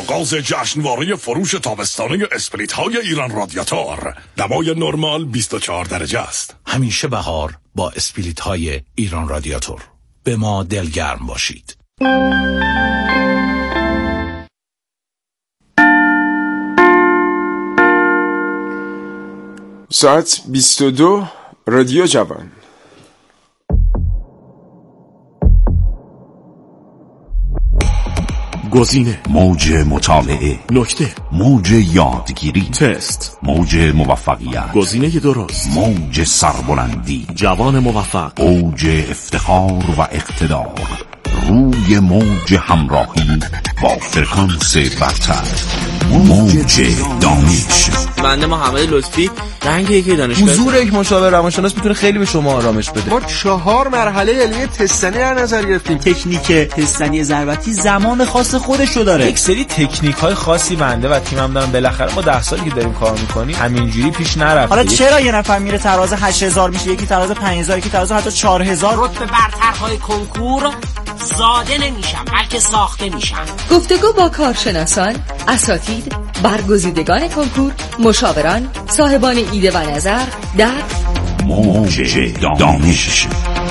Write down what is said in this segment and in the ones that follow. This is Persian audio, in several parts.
آغاز جشنواره فروش تابستانه اسپریت های ایران رادیاتور. دمای نرمال 24 درجه است. همیشه بهار با اسپریت های ایران رادیاتور. به ما دلگرم باشید. ساعت 22 رادیو جوان. گزینه، موج مطالعه، نکته، موج یادگیری، تست، موج موفقیت، گزینه درست، موج سربلندی، جوان موفق، اوج افتخار و اقتدار، روی موج همراهی با فرکانس برتر، موج دانش. بنده محمد لطفی، رنگ یکی دانشگاه. حضور یک مشاور روانشناس میتونه خیلی به شما آرامش بده. ما 4 مرحله علمی تستنی در نظر گرفتیم. تکنیک تستنی ضربتی زمان خاص خودشو داره. یک سری تکنیک‌های خاصی بنده و تیمم دارن. بالاخره ما 10 سالی که داریم کار می‌کنیم همینجوری پیش نرفته. حالا چرا یه نفر میره تراز 8000 میشه، یکی تراز 5000، یکی تراز حتی 4000؟ رتبه برترهای کنکور زاده نمیشن بلکه ساخته میشن. گفتگو با کارشناسان، اساتید، برگزیدگان کنکور، مشاوران، صاحبان ایده و نظر در موج دانش.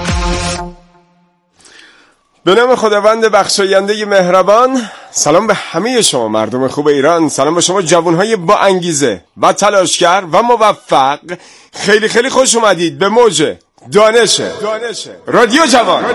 به نام خداوند بخشاینده مهربان. سلام به همه شما مردم خوب ایران. سلام به شما جوانهای با انگیزه و تلاشگر و موفق. خیلی خیلی خوش اومدید به موج دانش رادیو جوان.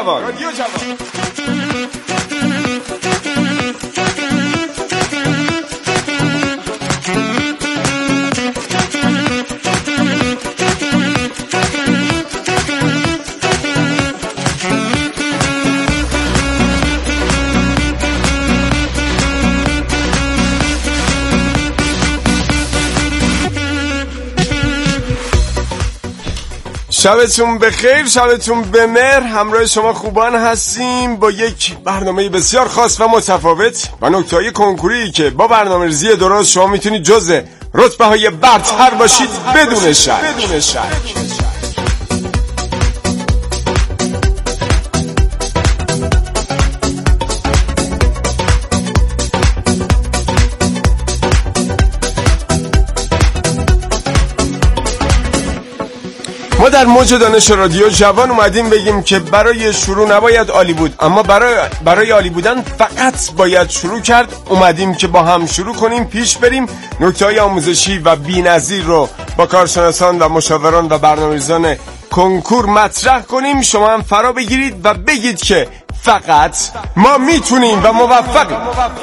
شبتون بخیر، شبتون به مهر. همراه شما خوبان هستیم با یک برنامه بسیار خاص و متفاوت و نکته‌های کنکوری که با برنامه‌ریزی درست شما میتونید جزء رتبه‌های برتر باشید بدون شک. ما در موج دانش رادیو جوان اومدیم بگیم که برای شروع نباید عالی بود، اما برای عالی بودن فقط باید شروع کرد. اومدیم که با هم شروع کنیم، پیش بریم، نکته‌های آموزشی و بی‌نظیر رو با کارشناسان و مشاوران و برنامه‌ریزان کنکور مطرح کنیم. شما هم فرا بگیرید و بگید که فقط ما میتونیم و موفقیم.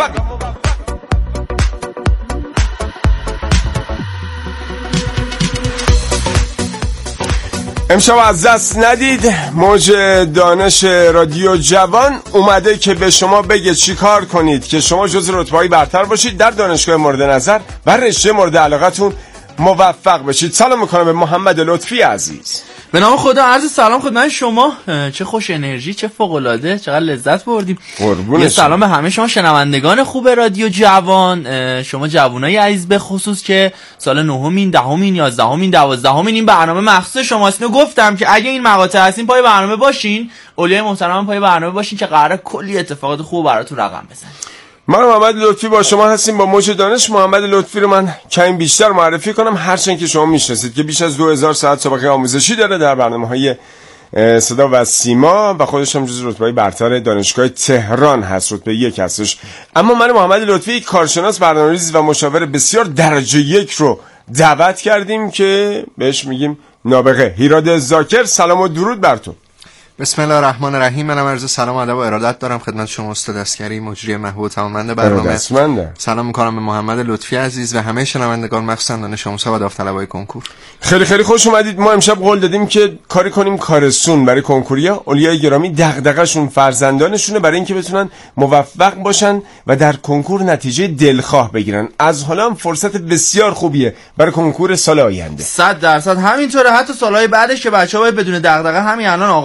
امشب از دست ندید. موج دانش رادیو جوان اومده که به شما بگه چی کار کنید که شما جز رتبه‌های برتر باشید در دانشگاه مورد نظر و رشته مورد علاقتون موفق بشید. سلام میکنم به محمد لطفی عزیز. به نام خدا، عرض سلام خدمت شما. چه خوش انرژی، چه فوق العاده، چقدر لذت بردیم. یه سلام به همه شما شنوندگان خوب رادیو جوان، شما جوانای عزیز به خصوص که سال 9th، 10th، 11th، 12th این برنامه مخصوص شماست. گفتم که اگه این مقاطع هستین پای برنامه باشین، اولیای محترم پای برنامه باشین که قراره کلی اتفاقات خوب براتون رقم بزنیم. من محمد لطفی با شما هستیم با موج دانش. محمد لطفی رو من کمی بیشتر معرفی کنم، هرچند که شما میشناسید که بیش از 2000 ساعت سابقه آموزشی داره در برنامه‌های صدا و سیما و خودش هم جزو رتبه برتر دانشگاه تهران هست، رتبه 1 هستش. اما من محمد لطفی کارشناس، برنامه‌ریز و مشاور بسیار درجه 1 رو دعوت کردیم که بهش میگیم نابغه. هیراد زاکر، سلام و درود بر تو. بسم الله الرحمن الرحیم. منم عرض سلام و ادب و ارادت دارم خدمت شما استاد اسکری، مجری محبوب تمامنده برنامه. سلام میکنم به محمد لطفی عزیز و همه شنوندگان مخصوصا دانش آموزها و داوطلبای کنکور. خیلی خیلی خوش اومدید. ما امشب قول دادیم که کاری کنیم کارسون برای کنکوریا. اولیای گرامی دغدغه‌شون فرزندانشونه برای اینکه بتونن موفق باشن و در کنکور نتیجه دلخواه بگیرن. از حالا هم فرصت بسیار خوبیه برای کنکور سال آینده. 100% همینطوره. حتی سالهای بعدش که بچه‌ها باید بدون دغدغه همین الان آغاز بکنن.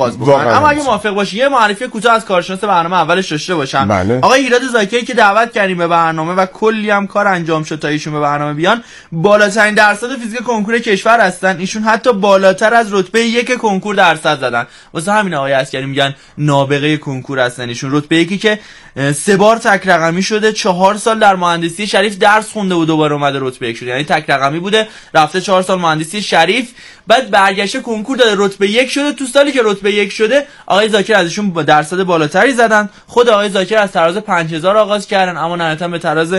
اما اگه موافق باشی یه معرفی کوتاه از کارشناس برنامه اولش داشته باشم. بله. آقای ایراد زاکری که دعوت کردیم به برنامه و کلی هم کار انجام شد تا ایشون به برنامه بیان، بالاترین درصد فیزیک کنکور کشور هستن. ایشون حتی بالاتر از رتبه 1 کنکور درصد زدن. واسه همین آقای عسکری میگن نابغه کنکور هستن. ایشون رتبه 1 که 3 بار تک رقمی شده، 4 سال در مهندسی شریف درس خونده و دوباره اومده رتبه 1 شده. یعنی تک رقمی بوده، رفته 4 سال مهندسی شریف، بعد برگشته کنکور داده رتبه 1 شده. تو سالی که رتبه 1 شده آقای زاکر ازشون با درصد بالاتری زدن. خود آقای زاکر از تراز 5000 آغاز کردن اما نهایتا به تراز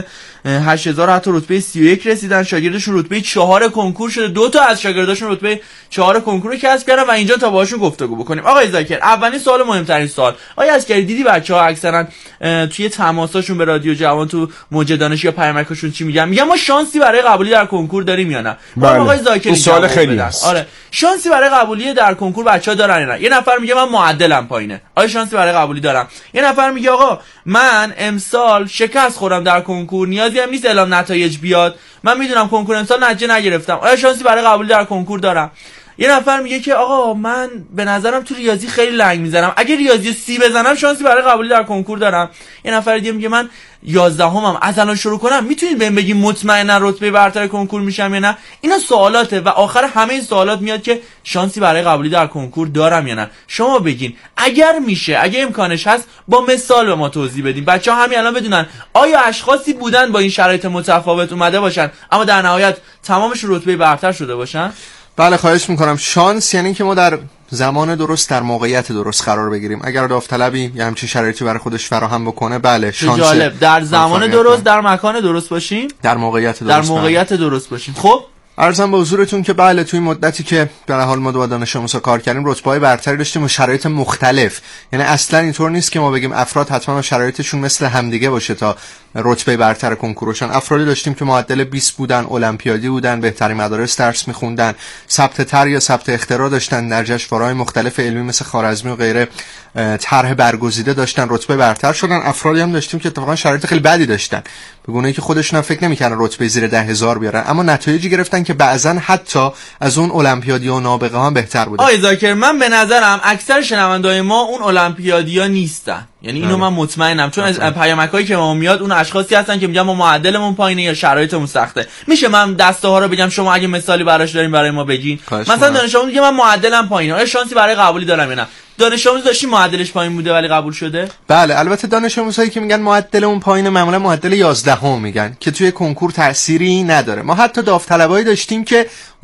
8000 حتی رتبه 31 رسیدن. شاگردشون رتبه 4 کنکور شده. 2 تا از شاگرداشون رتبه 4 کنکور رو کسب کردن و اینجا تا باهاشون گفتگو بکنیم. آقای زاکر، اولین سوال مهمترین سوال، آقای عسکری دیدی بچه‌ها اکثرا توی تماساشون به رادیو جوان تو موج دانش یا پیامکشون چی میگن ما شانسی برای قبولی در کنکور داریم یا نه؟ بله. آقای زاکر سوال خیلی هست. آره، شانسی برای قبولی در کنکور بچه‌ها دارن یا نه؟ یه نفر میگه من معدلم پایینه، آیا شانسی برای قبولی دارم؟ یه نفر میگه آقا من امسال شکست خوردم در کنکور، نیازی هم نیست اعلام نتایج بیاد، من میدونم کنکور امسال نتیجه نگرفتم، آیا شانسی برای قبولی در کنکور دارم؟ یه نفر میگه که آقا من به نظرم تو ریاضی خیلی لنگ میزنم، اگه ریاضی 30 بزنم شانسی برای قبولی در کنکور دارم. یه نفر دیگه میگه من 11همم، از الان شروع کنم میتونید بهم بگید مطمئنا رتبه برتر کنکور میشم یا نه؟ اینا سوالاته و آخر همه این سوالات میاد که شانسی برای قبولی در کنکور دارم یا نه. شما بگین اگر میشه، اگه امکانش هست با مثال به ما توضیح بدین، بچه‌ها همین الان بدونن آیا اشخاصی بودن با این شرایط متفاوت اومده باشن اما در نهایت تمامش رتبه برتر شده باشن؟ بله خواهش میکنم. شانس یعنی که ما در زمان درست در موقعیت درست قرار بگیریم. اگر داوطلبی یه همچین شرایطی برای خودش فراهم بکنه، بله شانس. جالب، در زمان درست در مکان درست باشیم، در موقعیت درست، در موقعیت درست باشیم. خب عرضم به حضورتون که بله توی مدتی که در حال ما با دانش آموزا کار کردیم رتبه‌های برتری داشتیم و شرایط مختلف. یعنی اصلا اینطور نیست که ما بگیم افراد حتما شرایطشون مثل همدیگه باشه تا رتبه برتر کنکورشون. افرادی داشتیم که معدل 20 بودن، المپیادی بودن، بهترین مدارس درس می‌خوندن، ثبت تر یا ثبت اختراع داشتن، در جشنواره‌های مختلف علمی مثل خوارزمی و غیره طرح برگزیده داشتن، رتبه برتر شدن. افرادی هم داشتیم که اتفاقا شرایط خیلی بدی داشتن، به گونه‌ای که خودشون هم فکر نمی‌کردن رتبه زیر 10000 بیارن اما نتایجی گرفتن که بعضن حتی از اون المپیادی و نابغه ها بهتر بوده. آقای زاکر، من به نظرم اکثر شنونده‌های ما اون المپیادیا نیستن، یعنی اینو من مطمئنم، چون از پیامکایی که ما میاد اون اشخاصی هستن که میگن ما معدلمون پایینه یا شرایطمون سخته. میشه من دسته ها رو بگم شما اگه مثالی براش دارین برای ما بگین؟ مثلا دانش آموز میگه من معدلم پایینه، آیا شانسی برای قبولی دارم یا نه؟ دانش آموز داشتی معدلش پایین بوده ولی قبول شده؟ بله البته دانش آموزایی که میگن معدلمون پایینه معمولا معدل 11 میگن که توی کنکور تأثیری نداره. ما حتی داوطلبایی داشتیم که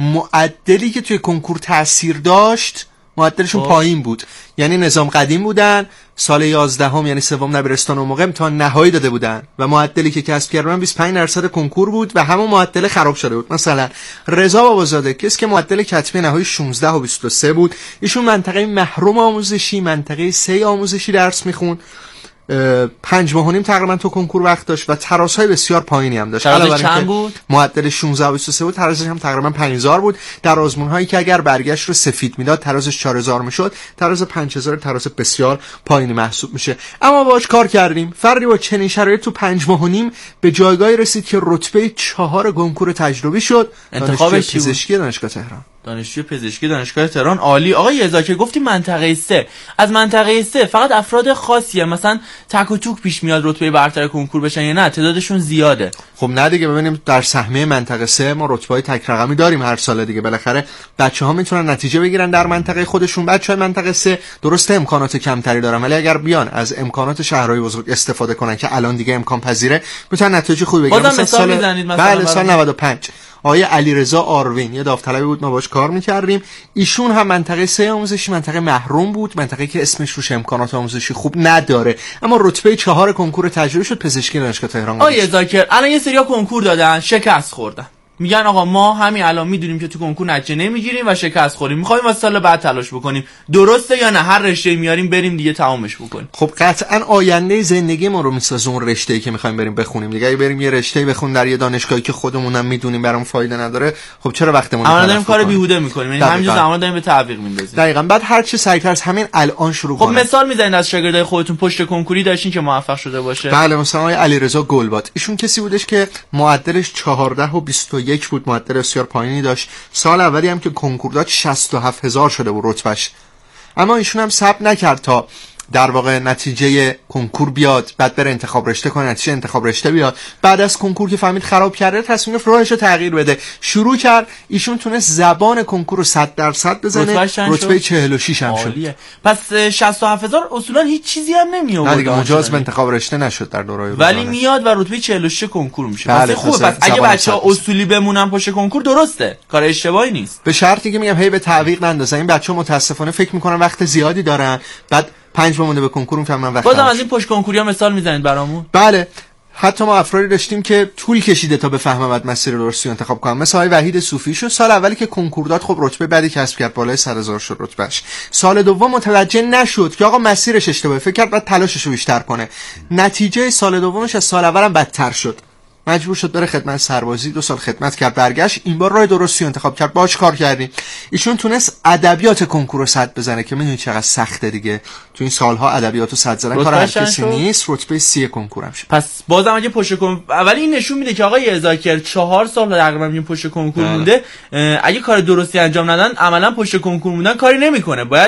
معدلی که توی کنکور تأثیر داشت معدلشون پایین بود، یعنی نظام قدیم بودن، سال 11 یعنی سوم دبیرستان اون موقع امتحان نهایی داده بودن و معدلی که کسب کردن 25% کنکور بود و همون معدل خراب شده بود. مثلا رضا بابازاده کسی که معدل کتبی نهایی 16 و 23 بود، ایشون منطقه محروم آموزشی، منطقه 3 آموزشی درس میخوند، 5 ماه و نیم تقریبا تو کنکور وقت داشت و ترازهای بسیار پایینی هم داشت. تراز چند بود؟ معدل 16 و 23 بود، ترازش هم تقریبا 5000 بود. در آزمون‌هایی که اگر برگشت رو سفید میداد ترازش 4000 میشد، تراز 5000 تراز بسیار پایینی محسوب میشه. اما باهاش کار کردیم. فردی با چنین شرایط تو 5 ماه و نیم به جایگاهی رسید که رتبه 4 کنکور تجربی شد. انتخابش پزشکی دانشگاه تهران. دانشجوی پزشکی دانشگاه تهران. عالی. آقای زاکر گفتی منطقه 3، از منطقه 3 فقط افراد خاصیه مثلا تک و توک پیش میاد رتبه برتر کنکور بشن یا نه تعدادشون زیاده؟ خب نه دیگه، ببینیم در سهمیه منطقه 3 ما رتبه‌های تک رقمی داریم هر سال دیگه. بالاخره بچه‌ها میتونن نتیجه بگیرن در منطقه خودشون. بچه‌های منطقه 3 درسته امکانات کمتری دارن ولی اگر بیان از امکانات شهرهای بزرگ استفاده کنن که الان دیگه امکان پذیره میتونن نتیجه خوبی بگیرن. مثلا سال بله سال 95 آقای علیرضا آروین یه داوطلبی بود، ما باش کار می‌کردیم. ایشون هم منطقه 3 آموزشی، منطقه محروم بود، منطقه که اسمش روش امکانات آموزشی خوب نداره، اما رتبه 4 کنکور تجربی شد پزشکی دانشگاه تهران. آقای زاکر الان یه سریا کنکور دادن شکست خوردن، میگن آقا ما همین الان میدونیم که تو کنکور نتیجه نمیگیریم و شکست خوریم، میخوایم واسه سال بعد تلاش بکنیم، درسته یا نه؟ هر رشته میاریم بریم دیگه تمامش بکنیم. خب قطعا آینده زندگی ما رو میسازه اون رشته‌ای که میخوایم بریم بخونیم دیگه. اگه بریم یه رشته بخون در یه دانشگاهی که خودمونم میدونیم برام فایده نداره، خب چرا وقتمون رو داریم کار بیهوده میکنیم؟ یعنی همینجوری زمان داریم به تعویق میندازیم. دقیقاً. بعد هر چی سریعتر از همین الان شروع کنیم. خب مثال میزنید از شاگردای خودتون پشت کنکوری داشتین که موفق شده باشه؟ بله مثلا آقای علیرضا گلباد، ایشون کسی بودش که معدلش 14 و 21 بود، معدل بسیار پایینی داشت. سال اولی هم که کنکور داد 67000 شده بود رتبهش. اما ایشون هم صبر نکرد تا در واقع نتیجه کنکور بیاد، بعد بره انتخاب رشته کنه، نتیجه انتخاب رشته بیاد. بعد از کنکور که فهمید خراب کرده، تصمیم گرفت راهش رو تغییر بده، شروع کرد. ایشون تونست زبان کنکور رو 100% بزنه، رتبه 46 هم شد. پس 67000 اصولا هیچ چیزی هم نمی آورد دیگه، مجاز به انتخاب رشته نشد در دوره‌ای ولی میاد و رتبه 46 کنکور میشه. بله، خوبه. پس اگه بچه‌ها اصولی بمونن پشت کنکور درسته، کار اشتباهی نیست. به شرطی که میگم هی به تعویق نندازن. این بچه‌ها متاسفانه فکر میکنن وقت زیادی دارن، بعد 5 مونده به کنکور میفهمن وقت. بازم از این پشت کنکوریا مثال میزنید برامون؟ بله، حتی ما افرادی داشتیم که طول کشیده تا بفهمن بعد مسیر درستی انتخاب کنن. مثل آقای وحید صوفی شو، سال اولی که کنکور داد خب رتبه بعدی کسب کرد، بالای 100,000 شد رتبهش. سال دوم متوجه نشد که آقا مسیرش اشتباهه، فکر کرد بعد تلاشش رو بیشتر کنه. نتیجه سال دومش از سال اولم بدتر شد. مجبور شد بره خدمت سربازی، 2 سال خدمت کرد، برگشت. این بار راه درستی انتخاب کرد، باهاش کار کردیم. ایشون تونست ادبیات کنکور رو 100 بزنه که میدونید چقدر سخته دیگه. تو این سالها ادبیات رو 100 زدن کار هر کسی نیست. رتبه 30 کنکور هم شد. پس بازم اگه پشت کنکور، اولی این نشون میده که آقای ذاکر 4 سال تقریبا این پشت کنکور مونده. اگه کار درستی انجام ندن، عملا پشت کنکور موندن کاری نمیکنه. باید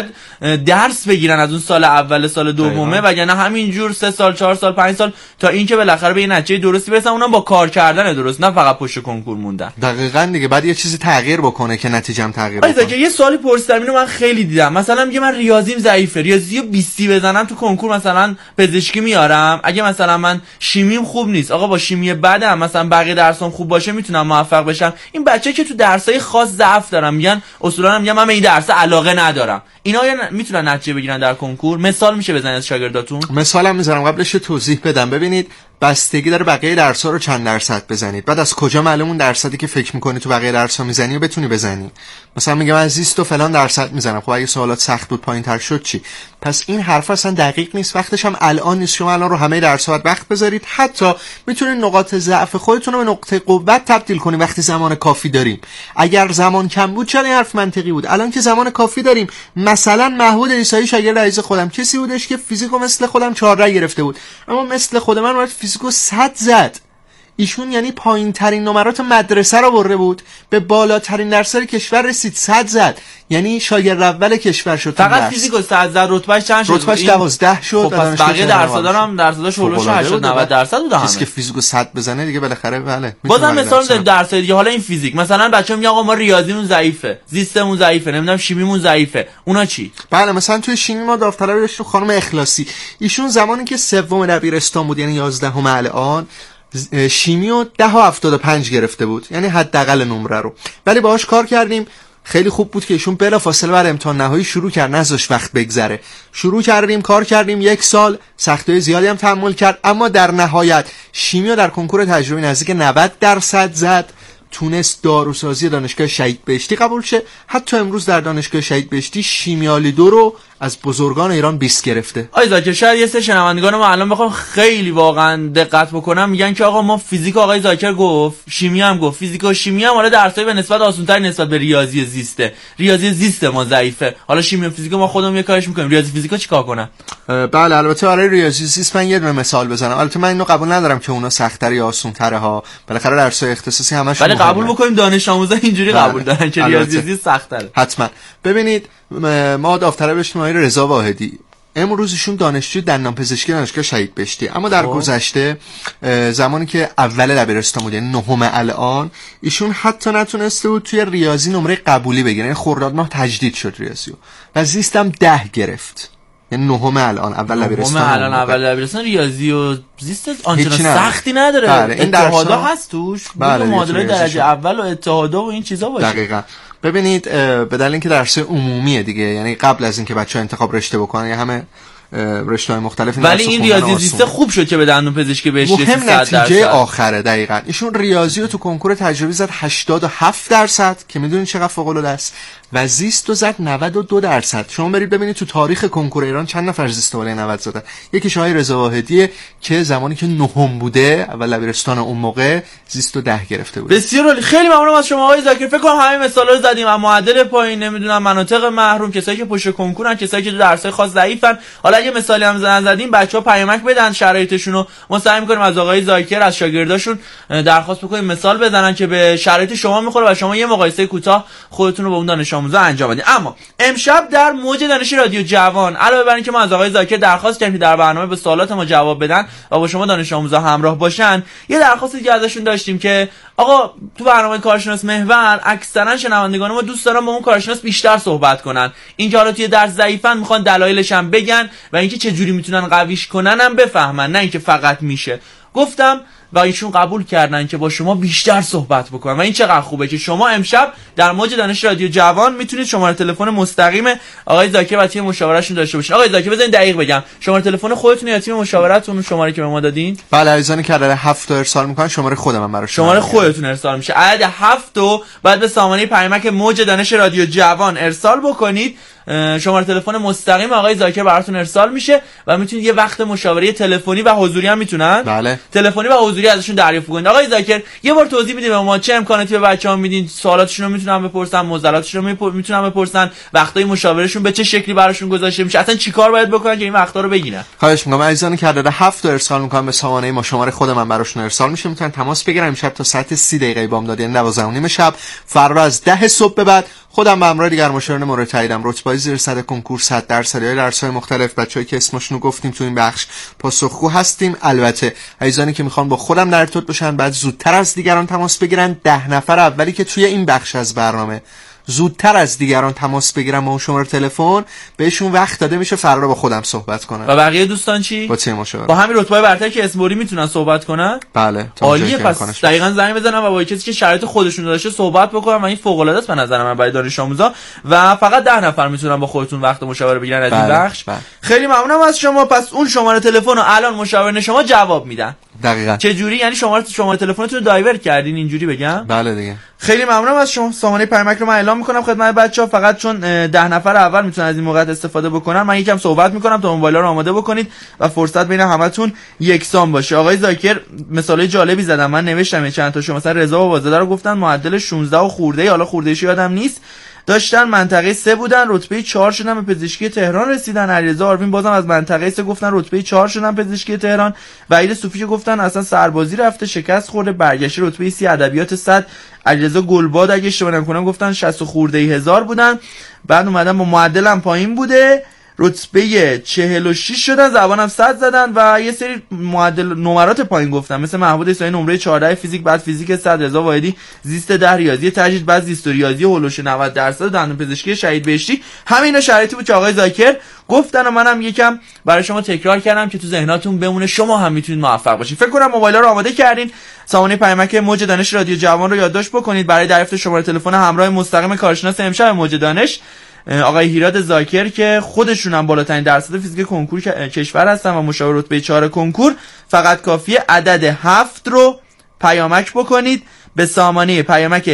درس بگیرن از اون سال اول، سال دومه، وگرنه همینجور 3 سال 4 سال 5 سال تا اینکه بالاخره به نتیجه درستی برسن، اونم با کار کردن درست، نه فقط پشت کنکور موندن. دقیقاً دیگه، بعد یه چیزی تغییر بکنه که نتیجه‌ام تغییر بکنه. که یه سوالی پرسیدم، اینو من خیلی دیدم. مثلا میگه من ریاضیم ضعیفه، ریاضیو 20 بزنم تو کنکور مثلا پزشکی میارم. اگه مثلا من شیمیم خوب نیست، آقا با شیمی بعدم مثلا بقیه درسام خوب باشه میتونم موفق بشم. این بچه‌ای که تو درسای خاص ضعف دارن، میگن اصولا میگن من به این درس علاقه ندارم، اینا میتونن نتیجه بگیرن در کنکور. مثال میشه بزنید از شاگرداتون؟ مثالم میذارم، قبلش توضیح بدم. ببینید، بستگی داره بقیه درس‌ها رو چند درصد بزنید. بعد از کجا معلوم اون درصدی که فکر می‌کنی تو بقیه درس‌ها میزنی و بتونی بزنی؟ مثلا میگم من زیست و فلان درصد میزنم، خب اگه سوالات سخت بود پایین‌تر شد چی؟ پس این حرف اصلا دقیق نیست، وقتش هم الان نیست. شما الان رو همه درس‌ها وقت بذارید. حتی میتونید نقاط ضعف خودتون رو به نقطه قوت تبدیل کنید وقتی زمان کافی داریم. اگر زمان کم بود چرا این حرف منطقی بود؟ الان که زمان کافی داریم، مثلا محمود عیسایی شاگرد عزیز خودم کسی بودش که فیزیکو مثل خودم 14 گرفته بود، اما مثل خود من اومد فیزیکو 100 زد. ایشون یعنی پایین ترین نمرات مدرسه رو برده بود، به بالاترین درصد کشور رسید، 100 زد. یعنی شاگرد اول کشور شد. فقط فیزیکو 100 زد. رتبهش چند شد؟ رتبهش 12 شد. خب پس بقیه درصدا هم درصدش هولوش 80-90% بود. کسی که فیزیکو 100 بزنه دیگه بالاخره بله. بازم مثلا در درسای دیگه، حالا این فیزیک مثلا بچه‌ها میگن آقا ما ریاضیمون ضعیفه، زیستمون ضعیفه، نمیدونم شیمیمون ضعیفه، اونا چی؟ بله، مثلا توی شیمی ما داوطلبی داشتیم خانم اخلاصی. ایشون زمانی که سوم دبیرستان بود، یعنی 11ام الان، شیمی رو 10.75 گرفته بود، یعنی حداقل نمره رو. ولی باهاش کار کردیم، خیلی خوب بود که ایشون بلافاصله بعد امتحان نهایی شروع کرد، نذاش وقت بگذره. شروع کردیم کار کردیم، 1 سال سختی‌های زیادی هم تحمل کرد، اما در نهایت شیمی رو در کنکور تجربی نزدیک 90% زد. تونست داروسازی دانشگاه شهید بهشتی قبول شه. حتی امروز در دانشگاه شهید بهشتی شیمیالی 2 رو از بزرگان ایران 20 گرفته. آقای ذاکر، شاید یه سری شنوندگان ما الان بخوام خیلی واقعا دقت بکنم، میگن که آقا ما فیزیک آقای ذاکر گفت، شیمی هم گفت، فیزیک و شیمی هم حالا درسای به نسبت آسان‌تر نسبت به ریاضی زیسته. ریاضی زیست ما ضعیفه. حالا شیمی و فیزیک ما خودمون یه کارش میکنیم، ریاضی فیزیکو چیکار کنم؟ بله، البته آره ریاضی زیست من یه دونه مثال بزنم. البته من اینو قبول ندارم که اونا سخت‌تر یا آسان‌تره ها. بالاخره درسای اختصاصی همشون ولی قبول بکنیم دانش آموزا اینجوری قبول دارن که ریاضی زیست سخت‌تره. حتما. ببینید، ما داوطلب داشتیم آقای رضا واحدی. امروز ایشون دانشجو دندانپزشکی دانشگاه شهید بهشتی، اما در گذشته زمانی که اول دبیرستان بود، یعنی 9ام الان، ایشون حتی نتونسته بود توی ریاضی نمره قبولی بگیره. یعنی خرداد ماه تجدید شد ریاضیو و زیستم 10 گرفت. یعنی 9ام الان، اول دبیرستان. 9ام الان اول دبیرستان ریاضی و زیست آنچنان سختی نداره. بله، اتحادا هست توش. بله، معادله درجه اول و اتحادا و این چیزا باشه. دقیقاً. ببینید، به دلیل اینکه درس عمومیه دیگه، یعنی قبل از اینکه بچه‌ها انتخاب رشته بکنن، یا همه رشته‌های مختلف، ولی این ریاضی زیست خوب شد که به دندونپزشکی بهش رسید. مهم نتیجه آخره. دقیقاً ایشون ریاضی رو تو کنکور تجربی زد 87% که میدونید چقدر فوق‌العاده است، و زیست رو زد 92%. شما برید ببینید تو تاریخ کنکور ایران چند نفر زیست بالای 90 زدن. یکیش آقای رضا واحدیه که زمانی که 9ام بوده، اول دبیرستان اون موقع، زیست رو 10 گرفته بود. بسیار عالی. خیلی ممنونم از شما آقای ذاکر. فکر کنم همه مثالا رو زدیم. اما معدل پایین، نمیدونم مناطق محروم، کسایی که پشت کنکورن، کسایی که تو درس‌های خاص ضعیفن. حالا اگه مثالی هم زدیم، بچه‌ها پیامک بدن شرایطشون رو. ما سعی می‌کنیم از آقای ذاکر، از شاگرداشون درخواست بکنیم مثال بزنن که به شرایط شما می‌خوره و شما یه مقایسه کوتاه خودتون رو با اون دانش آموزا انجام بدین. اما امشب در موج دانش رادیو جوان علاوه بر اینکه ما از آقای زاکر درخواست کردیم که در برنامه به سوالات ما جواب بدن و با شما دانش آموزا همراه باشن، یه درخواست دیگه ازشون داشتیم که آقا تو برنامه کارشناس محور اکثرا شنوندگان ما دوست دارن با اون کارشناس بیشتر صحبت کنن، اینکه حالا توی درس ضعیفن میخوان دلایلش هم بگن و اینکه چه جوری میتونن قویش کنن هم بفهمن، نه اینکه فقط میشه. گفتم و ایشون قبول کردن که با شما بیشتر صحبت بکنن و این چقدر خوبه که شما امشب در موج دانش رادیو جوان میتونید شماره تلفن مستقیم آقای زاکر و تیم مشاورهشون داشته باشین. آقای زاکر بزنید دقیق بگم شماره تلفن خودتون یا تیم مشاورتون شماره که به ما دادین؟ بله عزیزانی که عدد 7 ارسال میکنن شماره خودم هم براشون شماره خودتون ارسال میشه. عدد 7 رو بعد به سامانه پیامک موج دانش رادیو جوان ارسال بکنید. شماره تلفن مستقیم آقای زاکر براتون ارسال میشه و میتونید یه وقت مشاوره تلفونی و حضوری هم میتونن بله تلفنی و حضوری ازشون دریافت کنید. آقای زاکر یه بار توضیح میدید به ما چه امکاناتی به بچه‌ها میدین؟ سوالاتشون رو میتونن بپرسن، معضلاتشون رو میتونن بپرسن، وقتای مشاورهشون به چه شکلی براشون گذاشته میشه، اصلا چیکار باید بکنن که این وقتا رو بگیرن؟ خواهش می‌کنم عزیزانی که عدد 7 ارسال می‌کنم به سامانه ما شماره خودم هم براشون ارسال میشه، میتونن تماس بگیرن. امشب تا ساعت 30 دقیقه بامداد یعنی 12:30 شب، فردا از 10 صبح به بعد خودم به همراه دیگر مشاوران مورد تاییدم رتبه‌ای زیر صد کنکور 100% یا درس‌های مختلف بچه‌ای که اسمشون رو گفتیم تو این بخش پاسخگو هستیم. البته عزیزانی که میخوان با خودم در ارتباط باشن بعد زودتر از دیگران تماس بگیرن. 10 نفر اولی که توی این بخش از برنامه زودتر از دیگران تماس بگیرن با اون شماره تلفن بهشون وقت داده میشه فردا با خودم صحبت کنن. و بقیه دوستان چی؟ با تیم مشاوره با همین رتبه برتر که اسم بردی میتونن صحبت کنن؟ بله عالیه. پس دقیقاً زنگ بزنن و با کسی که شرایط خودشون داشته صحبت بکنن و این فوق العاده است به نظر من برای دانش آموزا و فقط 10 نفر میتونن با خودتون وقت مشاوره بگیرن از این بخش. خیلی ممنونم از شما. پس اون شماره تلفن رو الان مشاورین شما جواب میدن. دقیقاً چه جوری؟ یعنی شماره تلفنتون رو دایورت کردین اینجوری بگم؟ بله دیگه. خیلی ممنونم از شما. سامانه پیامک رو من اعلام میکنم خدمت بچه‌ها. فقط چون 10 نفر اول میتونن از این موقعیت استفاده بکنن من یکم صحبت میکنم تا موبایل‌ها رو آماده بکنید و فرصت بین همتون یکسان باشه. آقای زاکر مثالای جالبی زدن، من نوشتم چند تاشو. مثلا رضا بابازاده رو گفتن معدل 16 و خورده، حالا خورده‌اش یادم نیست، داشتن منطقه 3 بودن، رتبه 4 شدن، به پزشکی تهران رسیدن. علیرضا آروین بازم از منطقه 3 گفتن رتبه 4 شدن پزشکی تهران. وحید صوفی گفتن اصلا سربازی رفته شکست خورده برگشته رتبه 30 ادبیات 100. علیرضا گلباد اگه اشتباه نکنم گفتن 60 خورده هزار بودن. بعد اومدن با معدلم پایین بوده رتبه 46 شدن، زبانم 100 زدن و یه سری معدل نمرات پایین گفتن مثل محمود اسماعیلی نمره 14 فیزیک، بعد فیزیک 100، رضا واحدی زیست 10 ریاضی تجدید، بعد زیست و ریاضی هولوش 90% دندون پزشکی شهید بهشتی. همینا شرایطی بود که آقای زاکر گفتن و منم یکم برای شما تکرار کردم که تو ذهناتون بمونه، شما هم میتونید موفق باشید. فکر کنم موبایل‌ها رو آماده کردین. سامانه پیامک موج دانش رادیو جوان رو یادداشت بکنید برای دریافت شماره تلفن همراه مستقیم کارشناس امشب موج دانش آقای هیراد زاکر که خودشون هم بالاترین درصد فیزیک کنکور کشور هستن و مشاور رتبه 4 کنکور. فقط کافیه عدد 7 رو پیامک بکنید به سامانه پیامک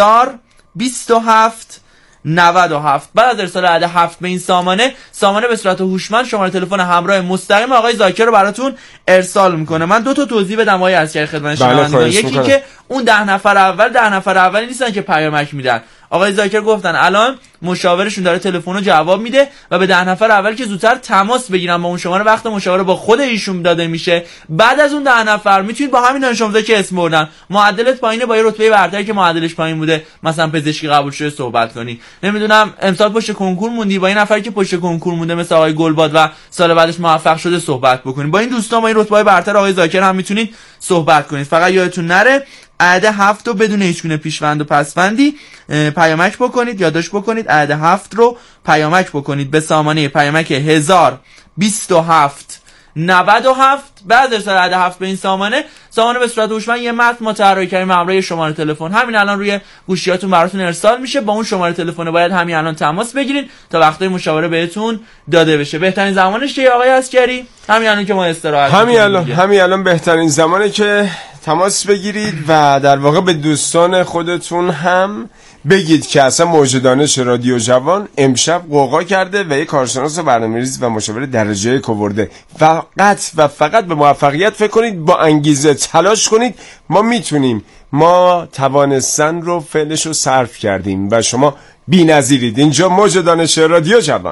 1027 97. بعد از ارسال عدد 7 به این سامانه به صورت هوشمند شماره تلفن همراه مستقیم آقای زاکر رو براتون ارسال میکنه. من 2 تا توضیح بدم آقای عسکری خدمت شما. یکی که اون 10 نفر اولی نیستن که پیامک میدن. آقای زاکر گفتن الان مشاورشون داره تلفن رو جواب میده و به 10 نفر اول که زودتر تماس بگیرن با اون شماره وقت مشاوره با خود ایشون داده میشه. بعد از اون 10 نفر میتونید با همین دانش آموزایی که اسم بردن معدلت پایینه با یه رتبه برتری که معدلش پایین بوده مثلا پزشکی قبول شده صحبت کنی. نمیدونم امسال پشت کنکور موندی با این نفری که پشت کنکور مونده مثل آقای گلباد و سال بعدش موفق شده صحبت بکنید. با این دوستان با این رتبه برتر آقای زاکر هم میتونید صحبت کنید. فقط یادتون نره عدد 7 رو بدون هیچ گونه پیشوند و پسوندی پیامک بکنید، یادداشت بکنید. عدد 7 رو پیامک بکنید به سامانه پیامک 1027 97. بعد از عدد 7 به این سامانه به صورت هوشمند یه متن ما طراحی کردیم همراه شماره تلفن همین الان روی گوشیاتون براتون ارسال میشه. با اون شماره تلفن باید همین الان تماس بگیرید تا وقتای مشاوره بهتون داده بشه. بهترین زمانش چیه آقای عسکری؟ همین الان که ما استراحت همین الان بهترین زمانه که تماس بگیرید و در واقع به دوستان خودتون هم بگید که اصلا موج دانش رادیو جوان امشب قوقا کرده و یک کارشناس برنامه‌ریزی و مشاور درجه یک آورده. فقط به موفقیت فکر کنید، با انگیزه تلاش کنید. ما میتونیم، ما توانستن رو فعلش رو صرف کردیم و شما بی‌نظیرید. اینجا موج دانش رادیو جوان.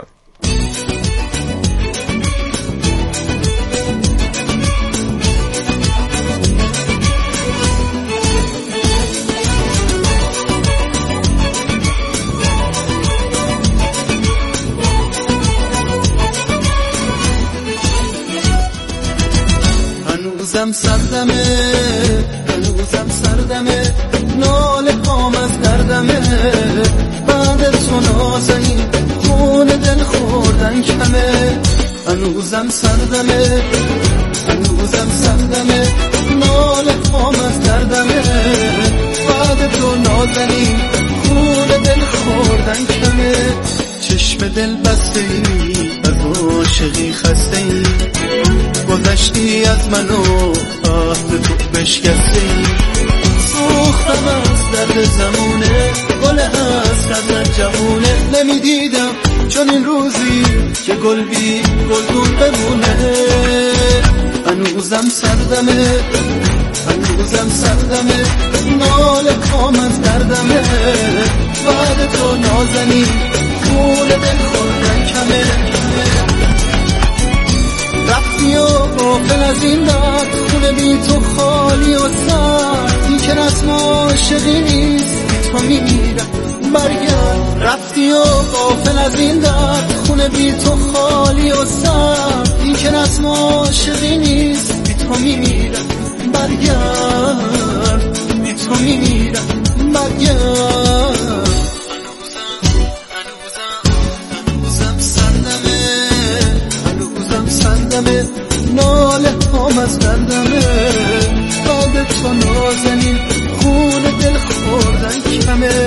سردمه، هنوزم سردمه، ناله پام از دردمه، بعد تو نازنین خون دل خوردن کمه. هنوزم سردمه، هنوزم سردمه، ناله پام از دردمه، بعد تو نازنین خون دل خوردن کمه. چشم دل بسته ای از عاشقی خسته ای، گذشتی از من و عهد تو بشکسته ای. سوختم از درد زمونه، گل هست از جوونه، نمیدیدم چون این روزی که گل بی گلدون بمونه. هنوزم سردمه، هنوزم سردمه، ناله کام از دردمه، بعد تو نازنین خون دل خوردن کمه. رفتی و غافل از این درد، خونه بی تو خالی و سرد، این که رسم عاشقی نیست بی تو میمیرم برگرد. رفتی و غافل از این درد، خونه بی تو خالی و سرد، این که رسم عاشقی نیست بی تو میمیرم برگرد، بی تو میمیرم برگرد. ناله هم از دردمه، بعد تو نازنین خون دل خوردن کمه.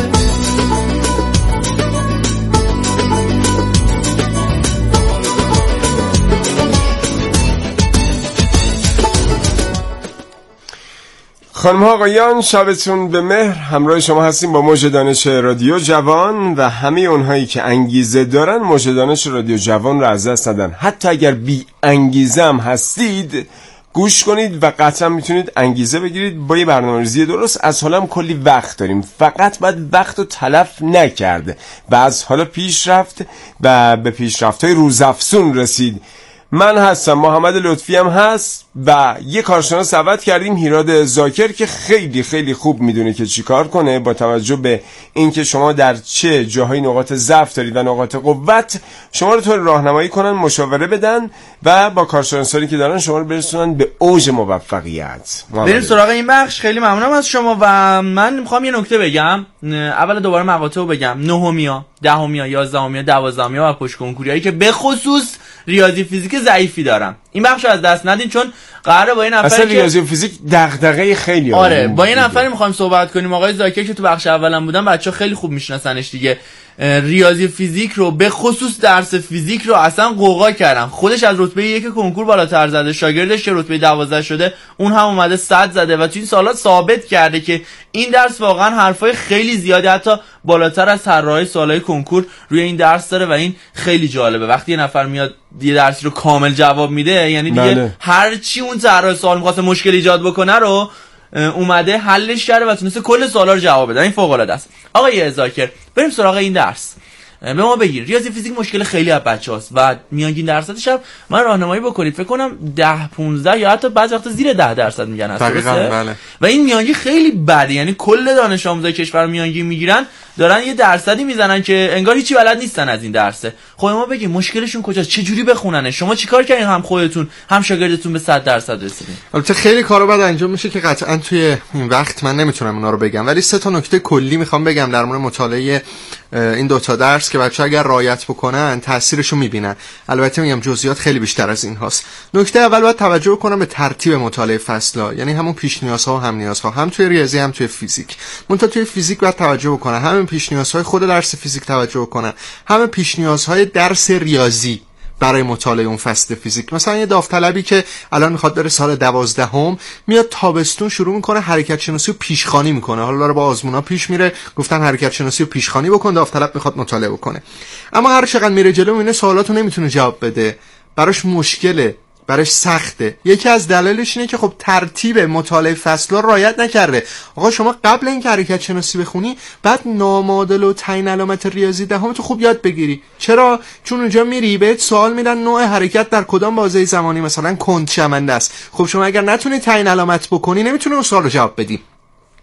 خانم ها آقایان، شبتون به مهر. همراه شما هستیم با موج دانش رادیو جوان و همه اونهایی که انگیزه دارن موج دانش رادیو جوان رو از دست ندن. حتی اگر بی انگیزه هم هستید گوش کنید و قطعا میتونید انگیزه بگیرید. با یه برنامه‌ریزی درست از حالا هم کلی وقت داریم، فقط باید وقت رو تلف نکرد و از حالا پیش رفت و به پیشرفت‌های روزافزون رسید. من هستم، محمد لطفی هم هست و یه کارشناس دعوت کردیم، هیراد زاکر، که خیلی خیلی خوب میدونه که چی کار کنه با توجه به اینکه شما در چه جاهای نقاط ضعف دارید و نقاط قوت، شما رو طور راهنمایی کنن، مشاوره بدن و با کارشناسانی که دارن شما رو برسونن به اوج موفقیت. بریم سراغ این بخش. خیلی ممنونم از شما و من میخوام یه نکته بگم. اول دوباره مقاطع رو بگم. 9امیا، 10امیا، 11امیا، 12امیا و پشت کنکوریایی که به خصوص ریاضی فیزیک ضعیفی دارم، این بخش رو از دست ندین، چون قراره با این نفری اصلا ریاضی فیزیک دغدغه خیلی آره با این نفری میخوایم صحبت کنیم. آقای زاکر که تو بخش اولم بودن، بچه‌ها خیلی خوب میشناسنش دیگه. ریاضی فیزیک رو به خصوص درس فیزیک رو اصلا قوقا کردم. خودش از رتبه 1 کنکور بالاتر زده، شاگردش که رتبه 12 شده اون هم اومده 100 زده و تو این سالا ثابت کرده که این درس واقعا حرفای خیلی زیاده، حتی بالاتر از طراحی سوالای کنکور روی این درس داره و این خیلی جالبه. وقتی یه نفر میاد یه درسی رو کامل جواب میده، یعنی دیگه هر چی اون طراح سوال می‌خواد مشکل ایجاد بکنه رو اومده حلش کرده و تونسته کل سوالا رو جواب بده. این فوق العاده است. آقای زاکر، بریم سراغ این درس. به ما بگیر، ریاضی فیزیک مشکل خیلی از بچه‌هاست و میانگین درصدش هم من راهنمایی بکنید. فکر کنم 10-15 یا حتی بعضی وقتا زیر 10% میگن هست. بله. و این میانگین خیلی بده، یعنی کل دانش آموزای کشور میانگین میگیرن، دارن یه درصدی میزنن که انگار هیچی بلد نیستن از این درسه. خب ما بگیم مشکلشون کجاست، چه جوری بخوننه؟ شما چیکار کردین هم خودتون هم شاگردتون به 100% رسیدین؟ البته خیلی کارا بعد انجام میشه که قطعا توی این وقت من نمیتونم اونا رو بگم، ولی 3 تا نکته کلی میخوام بگم در مورد مطالعه این 2 تا درس که بچه‌ها اگر رعایت بکنن تاثیرشو میبینن. البته میگم جزئیات خیلی بیشتر از این هاست. نکته اول باید توجه کنم به ترتیب مطالعه فصل‌ها، یعنی همون پیش نیازها و هم نیازها، هم توی ریاضی هم توی فیزیک. منتها توی فیزیک باید توجه بکنن همین پیش نیازهای خود درس فیزیک توجه کنن، همه پیش نیازهای درس ریاضی برای مطالعه اون فصل فیزیک. مثلا یه داوطلبی که الان میخواد بره سال 12 میاد تابستون شروع میکنه حرکت شناسی و پیشخوانی میکنه، حالا داره با آزمونا پیش میره، گفتن حرکت شناسی و پیشخوانی بکن، داوطلب میخواد مطالعه بکنه، اما هر چقدر میره جلو میبینه سوالاتو نمیتونه جواب بده، براش مشکله، براش سخته. یکی از دلایلش اینه که خب ترتیب مطالعه فصل‌ها رعایت نکرده. آقا شما قبل اینکه حرکت شناسی بخونی بعد نامعادل و تعیین علامت ریاضی دهمتو خوب یاد بگیری. چرا؟ چون اونجا میری بهت سوال میدن نوع حرکت در کدام بازه زمانی مثلا کند شونده است. خب شما اگر نتونی تعیین علامت بکنی نمیتونی اون سوالو جواب بدی.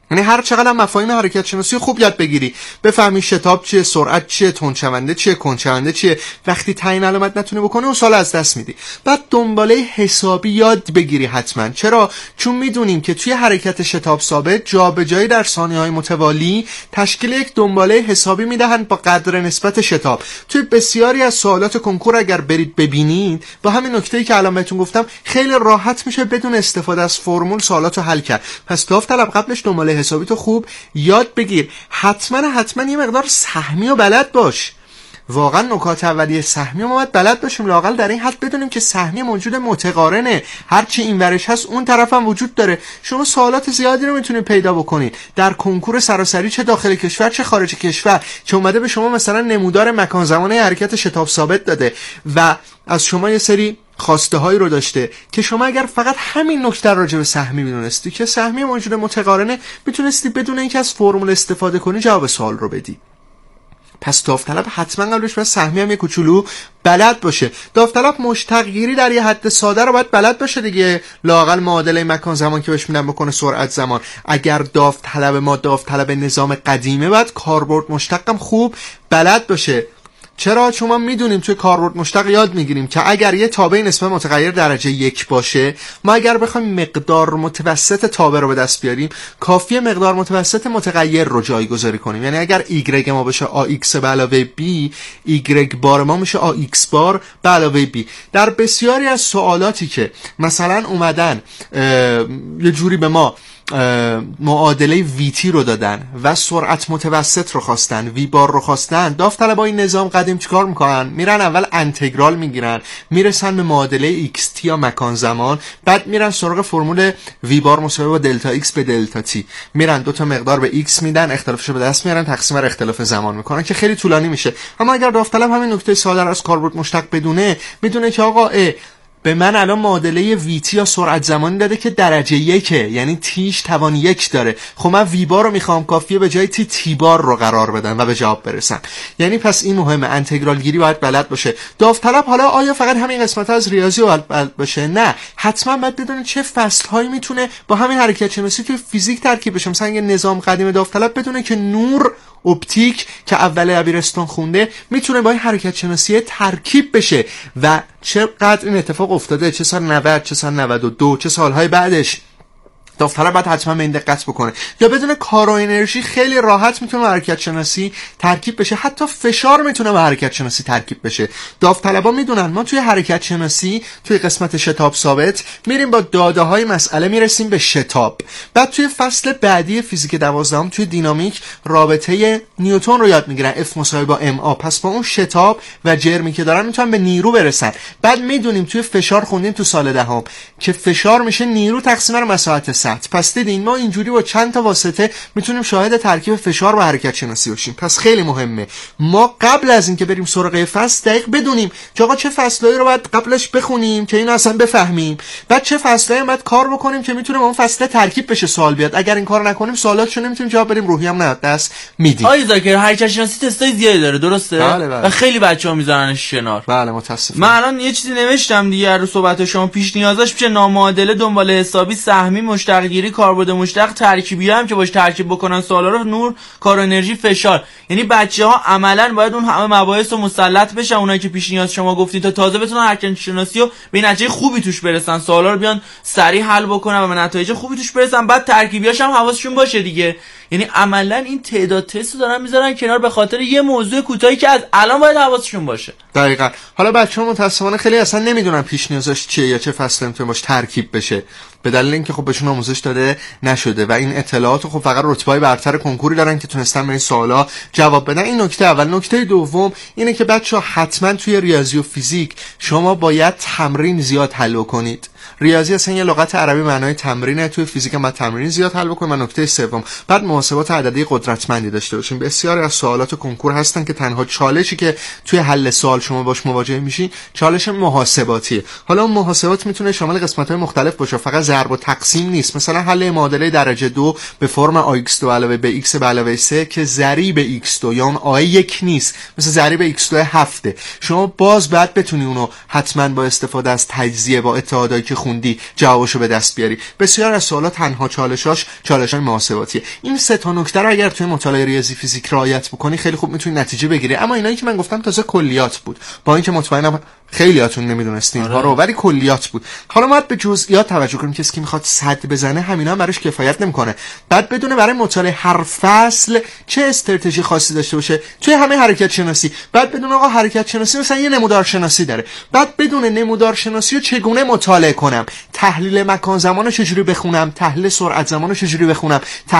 یعنی هر چقدر مفاهیم حرکت شناسی خوب یاد بگیری، بفهمی شتاب چیه، سرعت چیه، تندشونده چیه، کندشونده چیه، وقتی تعیین علامت نتونی بکنی اون سال از دست میدی. بعد دنباله حسابی یاد بگیری حتما. چرا؟ چون میدونیم که توی حرکت شتاب ثابت جابجایی در ثانیه‌های متوالی تشکیل یک دنباله حسابی میدهند با قدر نسبت شتاب. توی بسیاری از سوالات کنکور اگر برید ببینید، با همین نکته‌ای که الان بهتون گفتم خیلی راحت میشه بدون استفاده از فرمول سوالاتو حل کرد. پس داوطلب قبلش دنباله حسابی تو خوب یاد بگیر. حتما یه مقدار سهمی و بلد باش. واقعا نکات اولیه سهمی رو ما باید بلد باشیم، لااقل در این حد بدونیم که سهمی موجود متقارنه، هرچی این ورش هست اون طرف هم وجود داره. شما سوالات زیادی رو میتونید پیدا بکنید در کنکور سراسری، چه داخل کشور چه خارج کشور، که اومده به شما مثلا نمودار مکان زمانه حرکت شتاب ثابت داده و از شما یه سری خواسته هایی رو داشته که شما اگر فقط همین نکته راجع به سهمی میدونستی که سهمی موجود متقارنه، میتونستی بدون اینکه از فرمول استفاده کنی جواب سوال رو بدی. پس داوطلب حتما قبلش باید سهمی هم یه کوچولو بلد باشه. داوطلب مشتق گیری در یه حد ساده رو باید بلد باشه دیگه، لااقل معادله مکان زمان که بهش میدن بکنه سرعت زمان. اگر داوطلب نظام قدیمه باید کاربرد مشتقم خوب بلد باشه. چرا؟ چون ما میدونیم توی کاربرد مشتق یاد میگیریم که اگر یه تابع نسبت متغیر درجه 1 باشه، ما اگر بخوایم مقدار متوسط تابع رو به دست بیاریم کافیه مقدار متوسط متغیر رو جایگذاری کنیم. یعنی اگر y ما بشه ax به علاوه b، y بار ما میشه ax بار به علاوه b. در بسیاری از سوالاتی که مثلا اومدن یه جوری به ما معادله ویتی رو دادن و سرعت متوسط رو خواستن، وی بار رو خواستن، داوطلبای نظام قدیم چیکار میکنن؟ میرن اول انتگرال میگیرن، میرسن به معادله ایکس تی یا مکان زمان، بعد میرن سراغ فرمول وی بار مساوی با دلتا ایکس به دلتا تی، میرن دو تا مقدار به ایکس میدن، اختلافش رو به دست میارن، تقسیم بر اختلاف زمان میکنن که خیلی طولانی میشه. اما اگر داوطلب همین نکته ساده رو از کاربرد مشتق بدونه، میدونه که آقا به من الان معادله ویتی یا سرعت زمانی داده که درجه 1، یعنی تیش توان 1 داره. خب من وی بار رو میخوام، کافیه به جای تی بار رو قرار بدم و به جواب برسم. یعنی پس این مهمه، انتگرال گیری باید بلد باشه. داوطلب حالا آیا فقط همین قسمت از ریاضی رو بلد باشه؟ نه، حتما باید بدونه چه فصل هایی میتونه با همین حرکت شناسی توی فیزیک ترکیب بشه. مثلا یه نظام قدیم داوطلب بدونه که نور اپتیک که اول دبیرستان خونده میتونه با این حرکت شناسی ترکیب بشه و چقدر این اتفاق افتاده، چه سال 90، چه سال 92، چه سالهای بعدش. داوطلب باید حتما به این دقت بکنه. یا بدون کار و انرژی خیلی راحت میتونه با حرکت شناسی ترکیب بشه، حتی فشار میتونه با حرکت شناسی ترکیب بشه. داوطلبا میدونن ما توی حرکت شناسی توی قسمت شتاب ثابت میریم با داده های مسئله میرسیم به شتاب. بعد توی فصل بعدی فیزیک 12 توی دینامیک رابطه نیوتن رو یاد میگیرن، F مساوی با ma. پس با اون شتاب و جرمی که دارن میتونن به نیرو برسن. بعد میدونیم توی فشار خوندیم تو سال دهم که فشار میشه نیرو تقسیم بر مساحت. پس دیدین ما اینجوری با چند تا واسطه میتونیم شاهد ترکیب فشار و حرکت شناسی باشیم. پس خیلی مهمه ما قبل از اینکه بریم سراغ فصل دقیق بدونیم که آقا چه فصلایی رو باید قبلش بخونیم که اینو اصلا بفهمیم، بعد چه فصلایی باید کار بکنیم که میتونه با اون فصل ترکیب بشه سوال بیاد. اگر این کارو نکنیم سوالاتشو نمیتونیم جواب بدیم، روحی هم نه دست میدیم. آقای ذاکر حرکت شناسی تستای زیادی داره، درسته؟ بله. و خیلی بچه‌ها میذارنش کنار. بله متاسفم. من الان یه چیزی نوشتم دیگه رو صحبت شما، پیش نیازاش میشه نامعادله، دنباله حسابی، سهمی، مشتق گیری، کاربرد مشتق، ترکیبی هم که باش ترکیب بکنن سوالا رو، نور، کار و انرژی، فشار. یعنی بچه‌ها عملاً باید اون همه مباحث رو مسلط بشن، اونایی که پیش نیاز شما گفتین، تا تازه بتونن حرکت شناسی رو به نتیجه خوبی توش برسن، سوالا رو بیان سریع حل بکنن و به نتایج خوبی توش برسن. بعد ترکیبیاش هم حواسشون باشه دیگه. یعنی عملاً این تعداد تست رو دارن میذارن کنار به خاطر یه موضوع کوتاهی که از الان باید حواسشون باشه. دقیقاً. حالا بچه‌ها متأسفانه خیلی اصلا نمیدونن پیش نیازش چیه یا چه فصلی میتونه باش ترکیب بشه، به دلیل اینکه خب بهشون آموزش داده نشده و این اطلاعات خب فقط رتبه‌های برتر کنکوری دارن که تونستن به این سوالا جواب بدن. این نکته اول. نکته دوم اینه که بچه‌ها حتما توی ریاضی و فیزیک شما باید تمرین زیاد حل کنید. ریاضی اصلا یه لغت عربی معنای تمرینه، توی فیزیک هم تمرین زیاد حل بکنید. و نکته سوم، بعد محاسبات عددی قدرتمندی داشته باشین. بسیاری از سوالات کنکور هستن که تنها چالشی که توی حل سوال شما باش مواجه میشین چالش محاسباتیه. حالا اون محاسبات میتونه شامل قسمت‌های مختلف باشه، فقط ضرب و تقسیم نیست. مثلا حل معادله درجه 2 به فرم ax2 علاوه به x به علاوه 3 که ضریب x2 یا اون a1 نیست، مثل ضریب x2 7. شما باز بعد بتونی اونو حتما با استفاده از تجزیه با اتحادایی که خوندی جوابشو به دست بیاری. بسیار از سوالا تنها چالش‌های محاسباتیه. این سه تا نکته رو اگر توی مطالعه ریاضی فیزیک رعایت بکنی خیلی خوب میتونی نتیجه بگیری. اما اینایی که من گفتم تازه کلیات بود، با اینکه مطمئنم خیلیاتون نمیدونستین اینها رو، ولی کلیات بود. حالا ما به جزئیات توجه کنیم. کسی که میخواد صد بزنه همینا هم براش کفایت نمیکنه. بعد بدونه برای مطالعه هر فصل چه استراتژی خاصی داشته باشه توی همه حرکت شناسی. بعد بدونه آقا حرکت شناسی مثلا یه نمودار شناسی داره. بعد بدونه نمودار شناسی رو چگونه مطالعه کنم، تحلیل مکان زمان رو چجوری بخونم، تحلیل سرعت زمان رو چجوری بخونم،